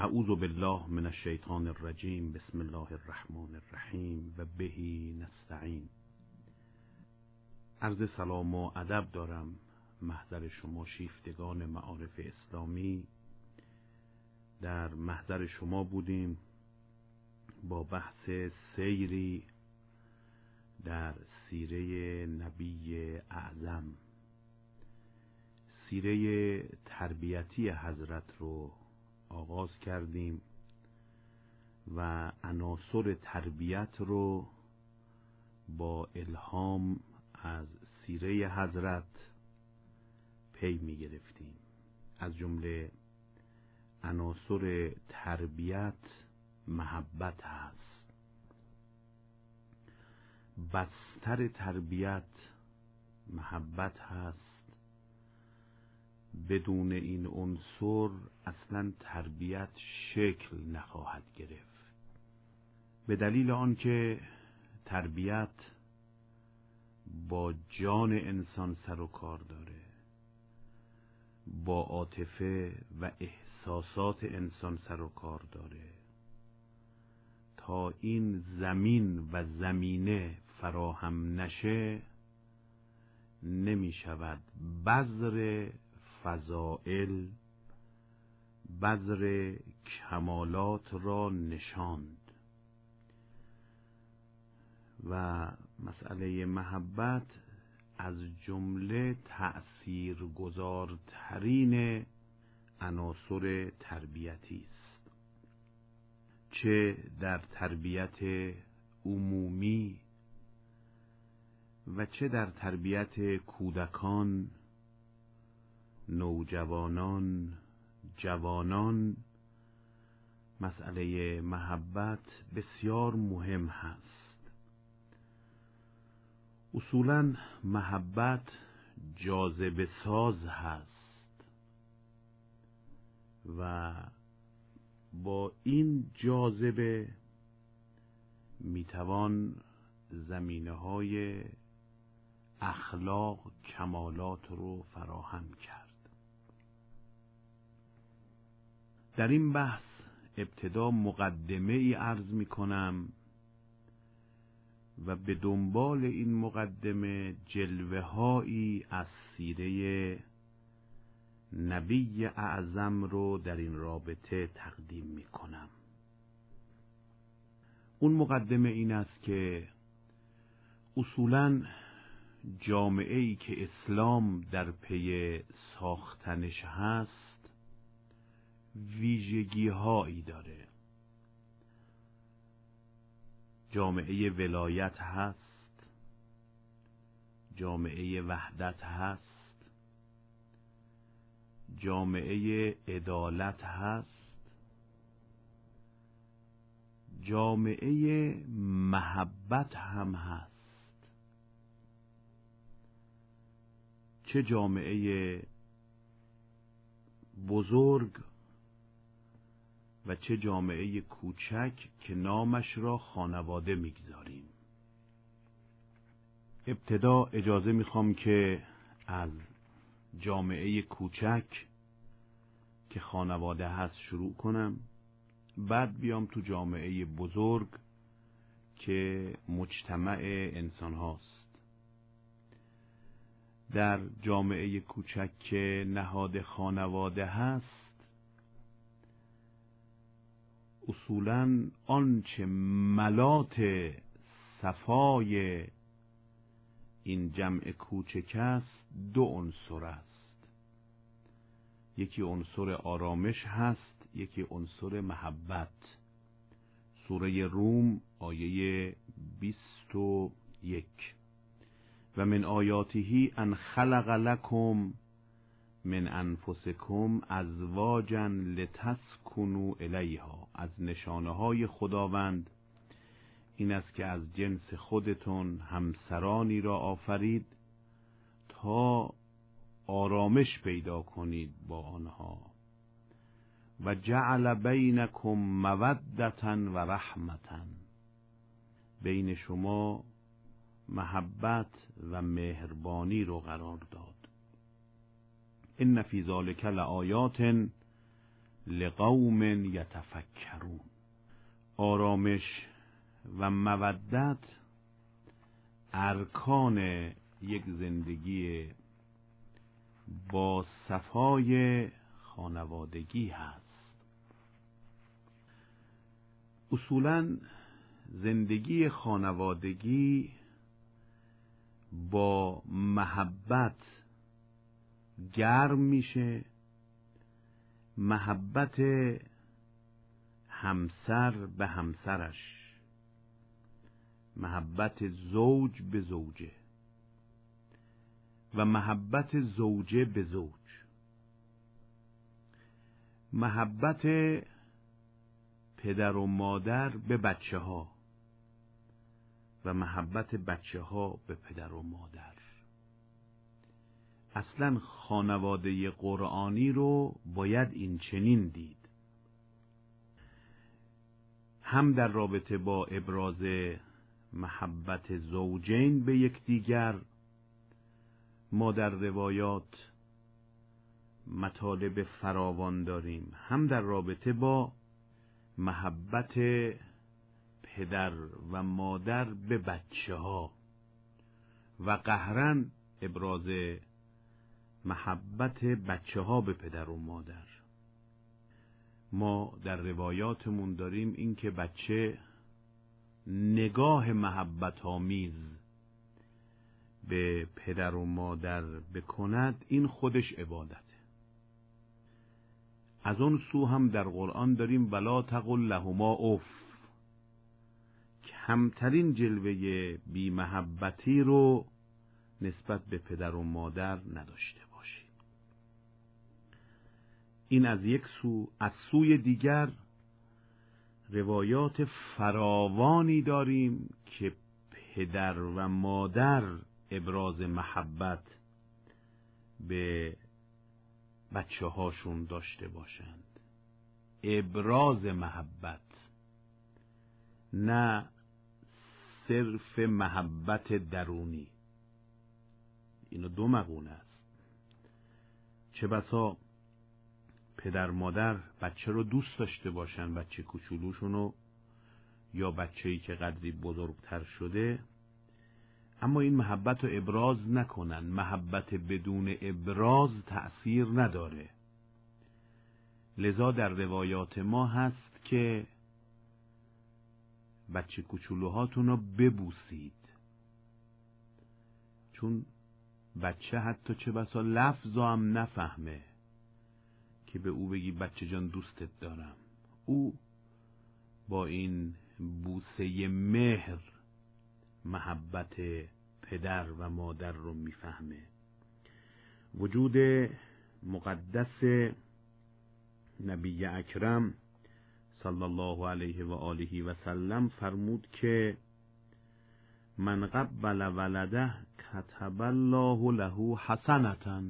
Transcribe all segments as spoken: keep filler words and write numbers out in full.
اعوذ بالله من الشیطان الرجیم. بسم الله الرحمن الرحیم و بهی نستعین. عرض سلام و ادب دارم محضر شما شیفتگان معارف اسلامی. در محضر شما بودیم با بحث سیری در سیره نبی اعظم، سیره تربیتی حضرت رو آغاز کردیم و عناصر تربیت رو با الهام از سیره حضرت پی می گرفتیم. از جمله عناصر تربیت محبت هست. بستر تربیت محبت هست. بدون این عنصر اصلا تربیت شکل نخواهد گرفت، به دلیل آنکه تربیت با جان انسان سر و کار داره، با عاطفه و احساسات انسان سر و کار داره. تا این زمین و زمینه فراهم نشه نمی شود بذر فضائل، بذر کمالات را نشاند. و مسئله محبت از جمله تأثیرگذارترین عناصر تربیتی است، چه در تربیت عمومی و چه در تربیت کودکان، نوجوانان، جوانان. مسئله محبت بسیار مهم هست. اصولاً محبت جاذبه ساز هست و با این جاذبه میتوان زمینه‌های اخلاق کمالات رو فراهم کرد. در این بحث ابتدا مقدمه ای عرض می کنم و به دنبال این مقدمه جلوه هایی از سیره نبی اعظم رو در این رابطه تقدیم می کنم. اون مقدمه این است که اصولاً جامعه ای که اسلام در پی ساختنش هست ویژگی هایی داره. جامعه ولایت هست، جامعه وحدت هست، جامعه عدالت هست، جامعه محبت هم هست. چه جامعه بزرگ و چه جامعه کوچک که نامش را خانواده میگذاریم. ابتدا اجازه میخوام که از جامعه کوچک که خانواده هست شروع کنم، بعد بیام تو جامعه بزرگ که مجتمع انسان هاست. در جامعه کوچک که نهاد خانواده هست، اصولاً آنچه ملات صفای این جمع کوچک است دو عنصر است. یکی عنصر آرامش هست، یکی عنصر محبت. سوره روم آیه بیست و یک: و من آیاته ان خلق لکم من انفسکم ازواجا لتسکنوا الیها. از نشانه های خداوند این است که از جنس خودتون همسرانی را آفرید تا آرامش پیدا کنید با آنها. و جعل بینکم مودة و رحمة. بین شما محبت و مهربانی رو قرار داد. ان فی ذلک لآیات لقوم یتفکرون. آرامش و مودت ارکان یک زندگی با صفای خانوادگی هست. اصولاً زندگی خانوادگی با محبت گرم میشه، محبت همسر به همسرش، محبت زوج به زوجه و محبت زوجه به زوج، محبت پدر و مادر به بچه ها و محبت بچه ها به پدر و مادر. اصلا خانواده قرآنی رو باید این چنین دید، هم در رابطه با ابراز محبت زوجین به یکدیگر ما در روایات مطالب فراوان داریم، هم در رابطه با محبت پدر و مادر به بچه ها و قهرن ابراز محبت بچه ها به پدر و مادر. ما در روایاتمون داریم این که بچه نگاه محبت آمیز به پدر و مادر بکند، این خودش عبادته. از اون سو هم در قرآن داریم ولا تقل لهما اف، کمترین جلوه بی محبتی رو نسبت به پدر و مادر نداشته باشید. این از یک سو. از سوی دیگر روایات فراوانی داریم که پدر و مادر ابراز محبت به بچه هاشون داشته باشند. ابراز محبت، نه صرف محبت درونی. اینو دو مقوله است. چه بسا پدر مادر بچه رو دوست داشته باشن، بچه کوچولوشونو یا بچه‌ای که قدری بزرگتر شده، اما این محبت رو ابراز نکنن. محبت بدون ابراز تأثیر نداره. لذا در روایات ما هست که بچه کوچولوهاتون رو ببوسید، چون بچه حتی چه بسا لفظ هم نفهمه که به او بگی بچه جان دوستت دارم. او با این بوسه مهر محبت پدر و مادر رو میفهمه. وجود مقدس نبی اکرم صلی الله علیه و آله و سلم فرمود که من قبل ولده کتب الله له حسنة،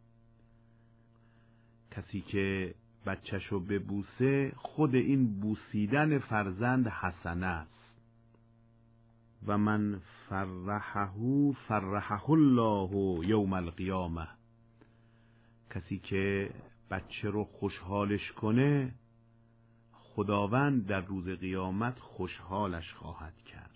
کسی که بچه‌شو ببوسه خود این بوسیدن فرزند حسنه است. و من فرحه فرحه الله یوم القیامه، کسی که بچه رو خوشحالش کنه خداوند در روز قیامت خوشحالش خواهد کرد.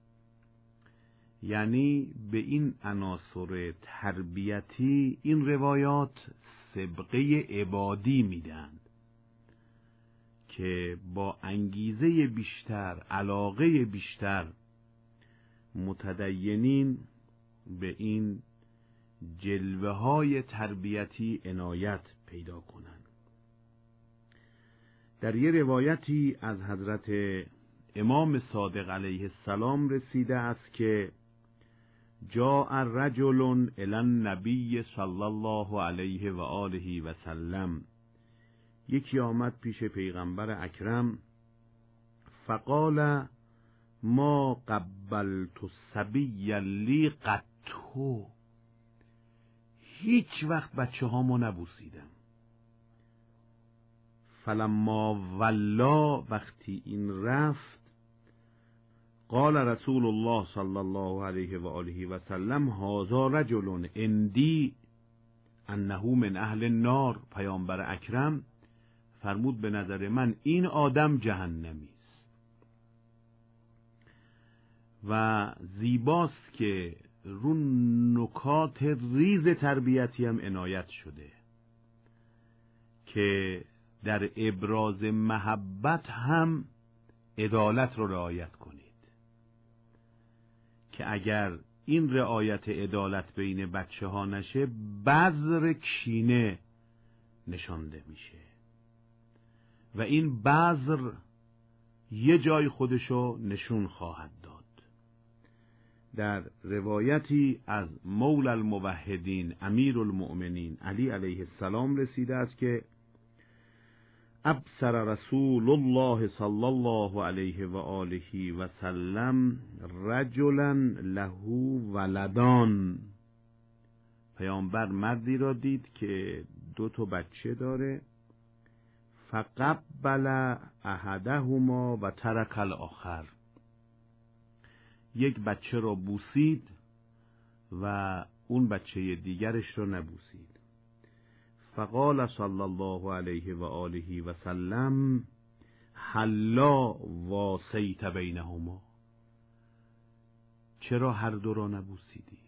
یعنی به این عناصر تربیتی این روایات سبقه عبادی میدن که با انگیزه بیشتر، علاقه بیشتر متدینین به این جلوه های تربیتی عنایت پیدا کنند. در یه روایتی از حضرت امام صادق علیه السلام رسیده است که جاء رجل الی النبی صلی الله علیه و آله و سلم، یکی آمد پیش پیغمبر اکرم، فقال ما قبلت صبیا لی قط، هیچ وقت بچه هامو نبوسیدم. فلما ولا، وقتی این رفت، قال رسول الله صلی الله علیه و آله و سلم هذا رجل عندی انه من اهل النار. پیامبر اکرم فرمود به نظر من این آدم جهنمی است. و زیباست که رو نکات ریز تربیتی هم عنایت شده که در ابراز محبت هم عدالت رو رعایت کنید، که اگر این رعایت عدالت بین بچه ها نشه بذر کینه نشانده میشه و این بذر یه جای خودشو نشون خواهد داد. در روایتی از مولا الموحدین امیر المؤمنین علی علیه السلام رسیده است که ابصر رسول الله صلی الله علیه و آله و سلم رجلا له ولدان. پیامبر مردی را دید که دو تا بچه داره. فقبل احدهما و ترک الاخر. یک بچه را بوسید و اون بچه دیگرش را نبوسید. فقال صلی الله علیه و آله و سلم حلا واسیت بینهما. چرا هر دو را نبوسیدی؟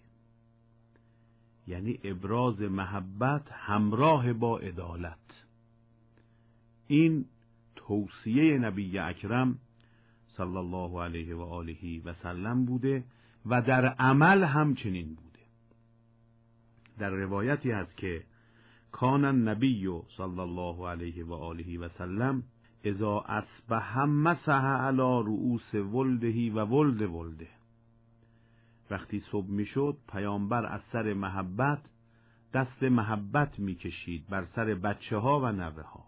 یعنی ابراز محبت همراه با عدالت. این توصیه نبی اکرم صلی الله علیه و آله و سلم بوده و در عمل همچنین بوده. در روایتی هست که کان النبی صلی الله علیه و آله و سلم اذا اصبح مسح علی رؤوس ولده و ولد ولده. وقتی صبح میشد پیامبر از سر محبت دست محبت میکشید بر سر بچه ها و نوه ها.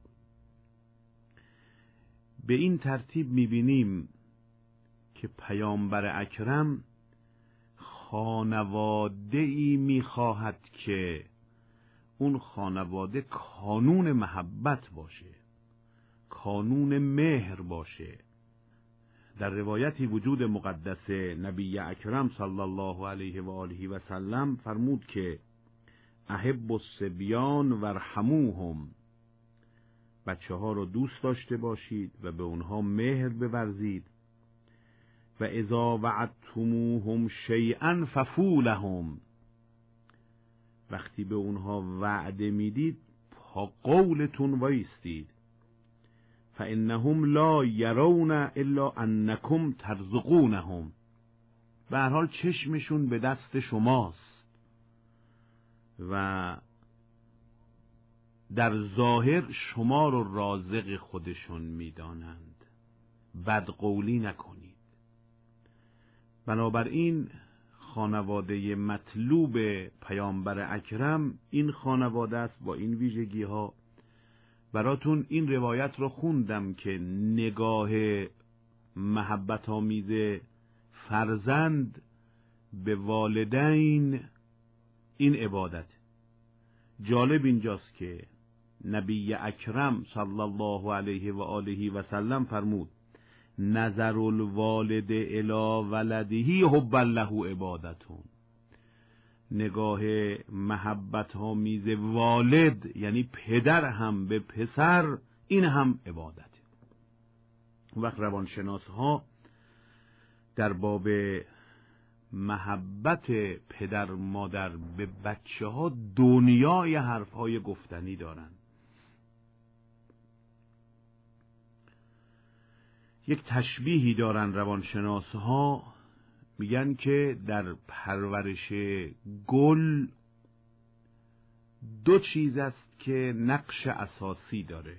به این ترتیب میبینیم که پیامبر اکرم خانواده‌ای میخواهد که اون خانواده کانون محبت باشه، کانون مهر باشه. در روایتی وجود مقدس نبی اکرم صلی الله علیه و آله و سلم فرمود که احب الصبیان وارحموهم. بچه ها رو دوست داشته باشید و به اونها مهر بورزید. و اذا وعدتموهم شیئا ففوا لهم. وقتی به اونها وعده میدید پا قولتون وایستید. فانهم لا یرون الا انکم ترزقونهم. به هر حال چشمشون به دست شماست و در ظاهر شما رو رازق خودشون میدانند. بدقولی نکنید. بنابراین خانواده مطلوب پیامبر اکرم این خانواده است با این ویژگی ها. براتون این روایت رو خوندم که نگاه محبت آمیز فرزند به والدین این عبادت. جالب اینجاست که نبی اکرم صلی الله علیه و آله و سلم فرمود نظر الوالد الی ولده حب له عبادتون. نگاه محبت آمیز والد یعنی پدر هم به پسر این هم عبادت. وقت روانشناس ها در باب محبت پدر مادر به بچه ها دنیای حرف های گفتنی دارن. یک تشبیهی دارن روانشناس ها، میگن که در پرورش گل دو چیز است که نقش اساسی داره.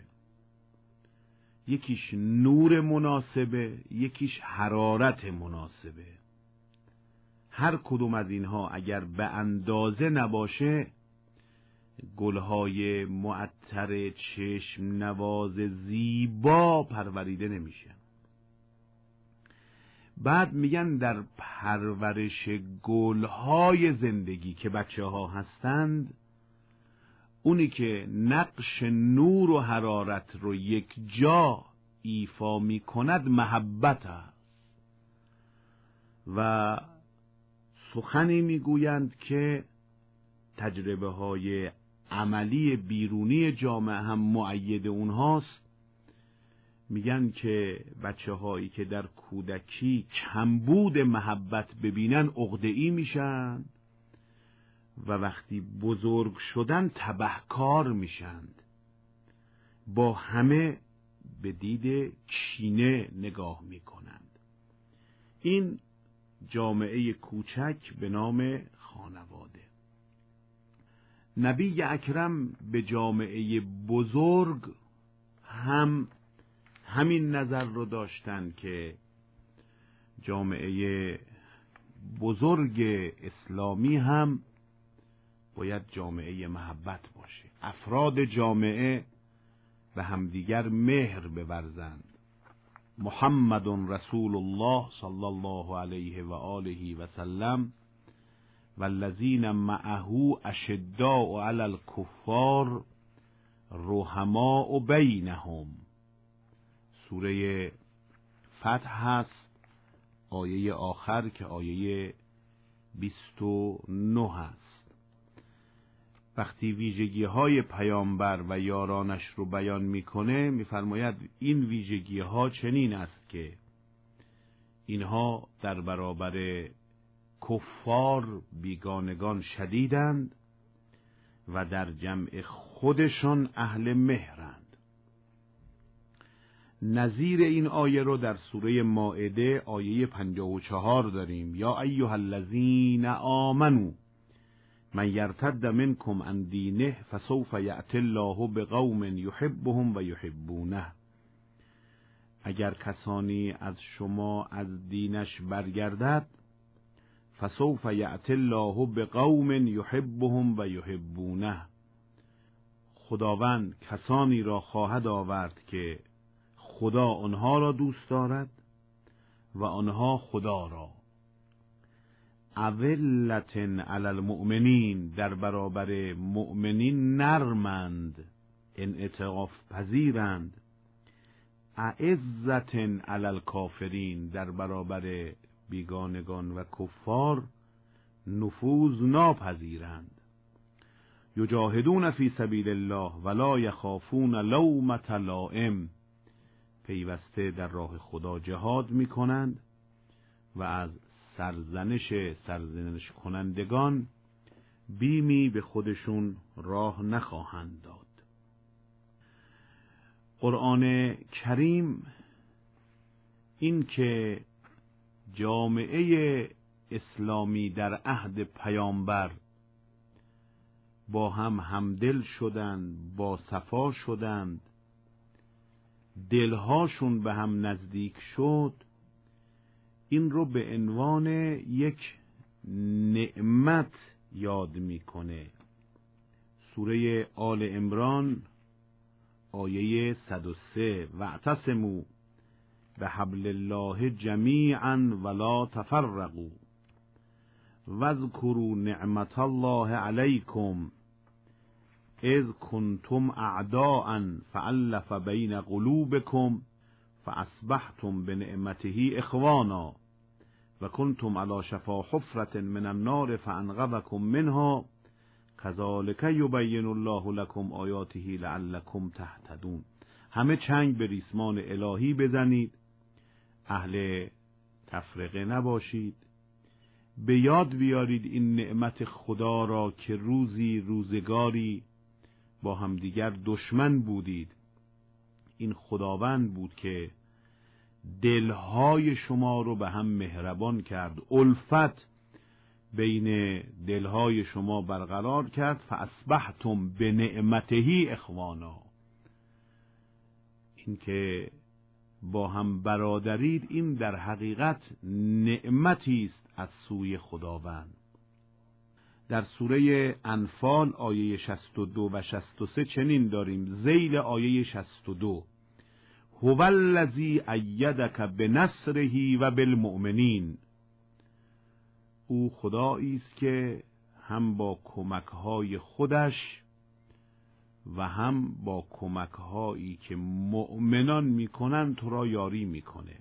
یکیش نور مناسبه، یکیش حرارت مناسبه. هر کدوم از اینها اگر به اندازه نباشه گلهای معطر چشم نواز زیبا پروریده نمیشه. بعد میگن در پرورش گلهای زندگی که بچه ها هستند، اونی که نقش نور و حرارت رو یک جا ایفا می کند محبت است. و سخنی میگویند که تجربه های عملی بیرونی جامعه هم مؤید اونهاست. میگن که بچه هایی که در کودکی کمبود محبت ببینن عقده‌ای میشن و وقتی بزرگ شدن تبهکار میشند، با همه به دید کینه نگاه میکنند. این جامعه کوچک به نام خانواده. نبی اکرم به جامعه بزرگ هم همین نظر رو داشتن که جامعه بزرگ اسلامی هم باید جامعه محبت باشه. افراد جامعه به همدیگر مهر بورزند. محمد رسول الله صلی الله علیه و آله و سلم والذین معه اشداء علی الکفار رحماء بینهم. سوره فتح هست، آیه آخر که آیه بیست و نه هست. وقتی ویژگی های پیامبر و یارانش رو بیان میکنه میفرماید این ویژگی ها چنین است که اینها در برابر کفار بیگانگان شدیدند و در جمع خودشان اهل مهرند. نظیر این آیه رو در سوره مائده آیه پنجاه و چهار داریم. یا ایها الذین آمنوا من یرتد منکم عن دینه فسوف یأتی الله بقوم یحبهم و یحبونه. اگر کسانی از شما از دینش برگردد فسوف یأتی الله بقوم یحبهم و یحبونه. خداوند کسانی را خواهد آورد که خدا آنها را دوست دارد و آنها خدا را. اذلة علی المؤمنین، در برابر مؤمنین نرمند، انعطاف پذیرند. اعزة علی الکافرین، در برابر بیگانگان و کفار نفوذ ناپذیرند. یجاهدون فی سبیل الله ولا یخافون لومة لائم، پیوسته در راه خدا جهاد می کنند و از سرزنش سرزنش کنندگان بیمی به خودشون راه نخواهند داد. قرآن کریم این که جامعه اسلامی در عهد پیامبر با هم همدل شدند، با صفا شدند، دلهاشون به هم نزدیک شد، این رو به عنوان یک نعمت یاد میکنه. سوره آل عمران آیه صد و سه واعتصموا بحبل الله جمیعا ولا تفرقوا واذکروا نعمت الله علیکم اذ کنتم اعداء فألف بین قلوبکم فاصبحتم بنعمته اخوانا و کنتم علی شفا حفرة من النار فانقذکم منها کذالک یبین الله لکم آیاته لعلکم تهتدون. همه چنگ به ریسمان الهی بزنید، اهل تفرقه نباشید، به یاد بیارید این نعمت خدا را که روزی روزگاری با همدیگر دشمن بودید. این خداوند بود که دلهای شما رو به هم مهربان کرد، الفت بین دلهای شما برقرار کرد. فاصبحتم بنعمته اخوانا، این که با هم برادرید، این در حقیقت نعمتی است از سوی خداوند. در سوره انفال آیه شصت و دو و شصت و سه چنین داریم، ذیل آیه شصت و دو: هو الذی ایدک بنصره و بالمؤمنین. او خدایی است که هم با کمک‌های خودش و هم با کمک‌هایی که مؤمنان می‌کنند تو را یاری می‌کنه.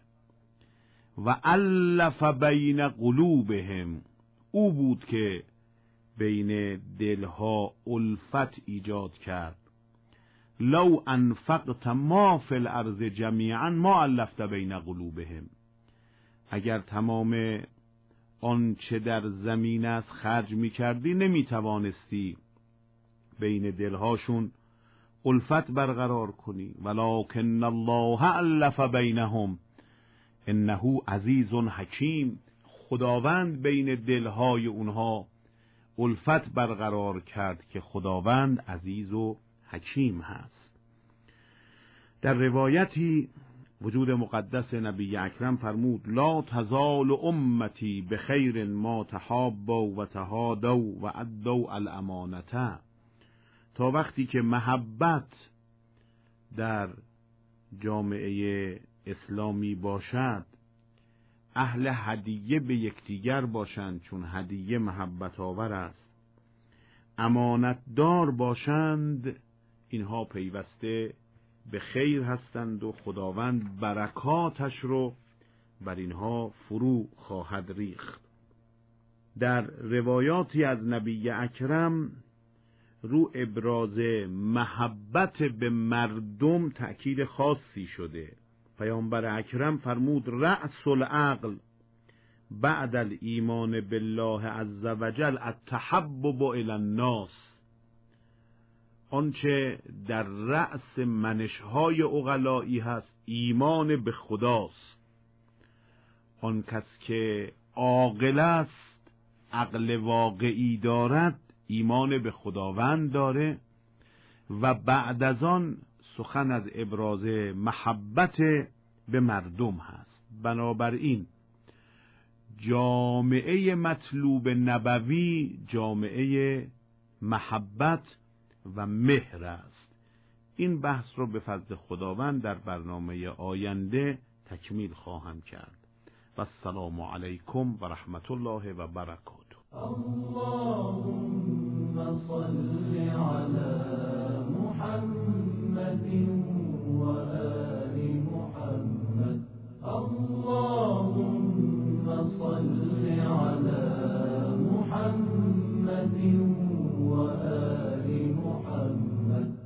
و الف بین قلوبهم، او بود که بین دلها الفت ایجاد کرد. لو انفقت ما فی الارض جمیعا ما الفت بین قلوبهم، اگر تمام آنچه در زمین است خرج می کردی نمی توانستی بین دلهاشون الفت برقرار کنی. ولکن الله الف بینهم انه عزیز حکیم، خداوند بین دلهای اونها الفت برقرار کرد که خداوند عزیز و حکیم هست. در روایتی وجود مقدس نبی اکرم فرمود لا تزال امتی بخیر ما تحابوا و تهادوا و ادوا الامانته، تا وقتی که محبت در جامعه اسلامی باشد، اهل هدیه به یکدیگر باشند چون هدیه محبت آور است، امانت دار باشند، اینها پیوسته به خیر هستند و خداوند برکاتش رو بر اینها فرو خواهد ریخت. در روایاتی از نبی اکرم رو ابراز محبت به مردم تأکید خاصی شده. پیامبر اکرم فرمود رأس العقل بعد الایمان بالله عز وجل التحبب الی الناس، آنچه در رأس منشهای عقلایی هست ایمان به خداست. آن کس که عاقل است، عقل واقعی دارد، ایمان به خداوند داره و بعد از آن سخن از ابراز محبت به مردم هست. بنابراین جامعه مطلوب نبوی جامعه محبت و مهر است. این بحث رو به فضل خداوند در برنامه آینده تکمیل خواهم کرد. و السلام علیکم و رحمت الله و برکاته. اللهم صل على محمد و آل محمد. اللهم صل على محمد و آل محمد.